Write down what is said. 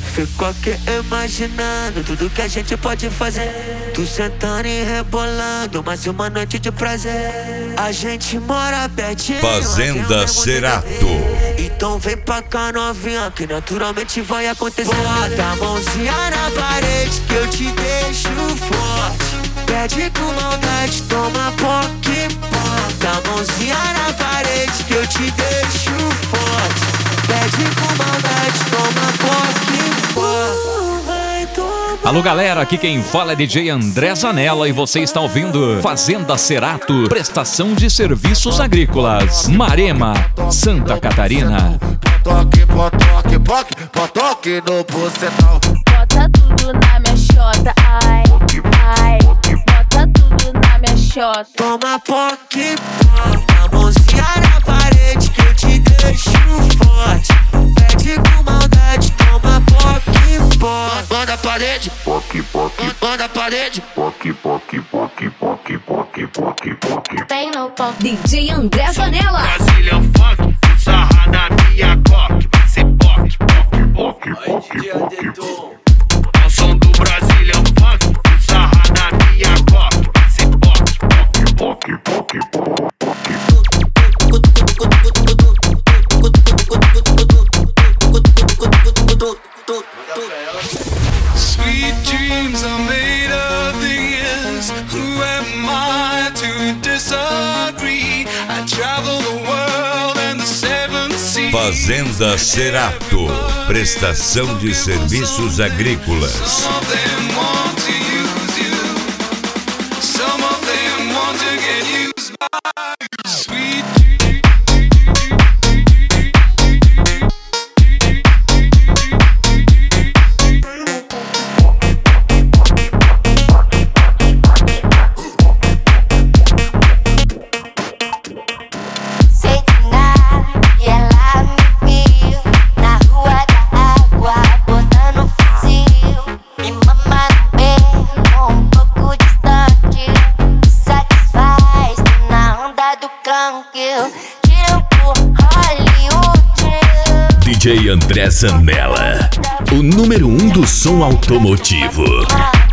Fico aqui imaginando tudo que a gente pode fazer. Tu sentando e rebolando, mais uma noite de prazer. A gente mora pertinho, Fazenda Cerato. então vem pra cá novinha, que naturalmente vai acontecer. Bota a mãozinha na parede que eu te deixo forte. Pede com maldade, toma pouquinho. Bota a mãozinha na parede que eu te deixo forte. Pede com maldade, toma pouquinho. Alô galera, aqui quem fala é DJ André Zanella e você está ouvindo Fazenda Cerato, prestação de serviços agrícolas, Marema, Santa Catarina. Toque no bucetão. Bota tudo na minha xota, ai, ai. Bota tudo na minha xota. Toma pouquinho, a mãozinha na parede que eu te deixo forte. Pede com maldade, toma pouquinho, manda a parede, manda a parede. Vem no pão. DJ André Zanella. Brasília funk, sarra na minha coque. Vai ser poque. Ao som do Brasília funk, sarra na minha coque. Vai ser poque. Sweet dreams are made of these. Who am I to disagree? I travel the world and the seven seas. Fazenda Cerato, prestação de serviços agrícolas. Some of them want to use you. Some of them want to get used by you. Sweet DJ André Zanella, o número 1 do som automotivo.